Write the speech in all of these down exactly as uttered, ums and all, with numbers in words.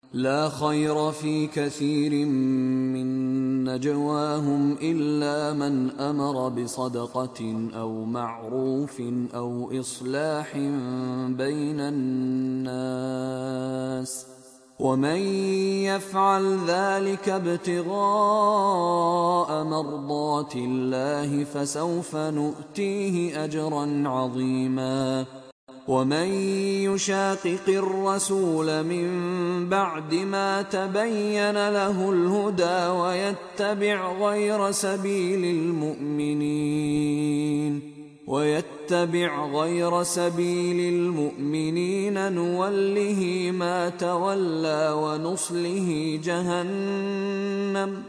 لا خير في كثير من نجواهم إلا من أمر بصدقة أو معروف أو إصلاح بين الناس، ومن يفعل ذلك ابتغاء مرضات الله فسوف نؤتيه أجرا عظيما. ومن يشاقق الرسول من بعد ما تبين له الهدى ويتبع غير سبيل المؤمنين ويتبع غير سبيل المؤمنين نوله ما تولى ونصله جهنم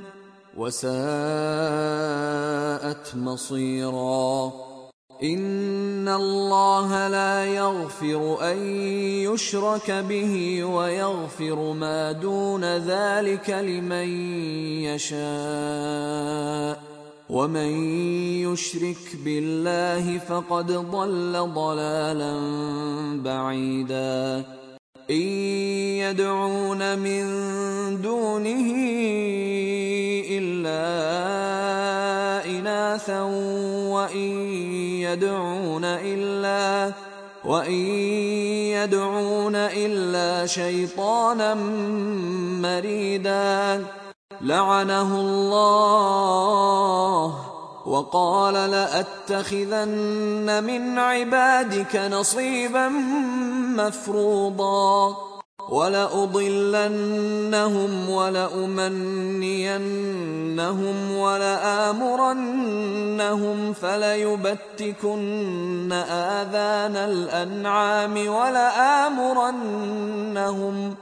وساءت مصيرا. إن الله لا يغفر أن يشرك به ويغفر ما دون ذلك لمن يشاء، ومن يشرك بالله فقد ضل ضلالا بعيدا. إن يدعون من دونه إلا إناثا وإن يدعون إلا وإن يدعون إلا شيطانا مريدا لعنه الله وقال لأتخذن من عبادك نصيبا مفروضا ولأضلنهم ولأمنينهم ولآمرنهم فليبتكن آذان الأنعام ولآمرنهم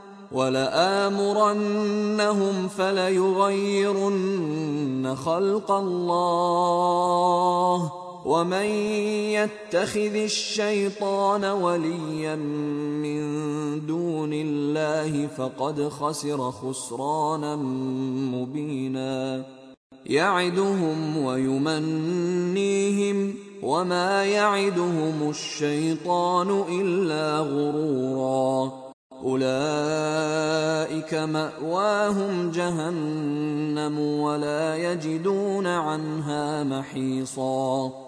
ولآمرنهم فليغيرن خلق الله. ومن يتخذ الشيطان وليا من دون الله فقد خسر خسرانا مبينا. يعدهم ويمنيهم وما يعدهم الشيطان إلا غرورا. أولئك مأواهم جهنم ولا يجدون عنها محيصا.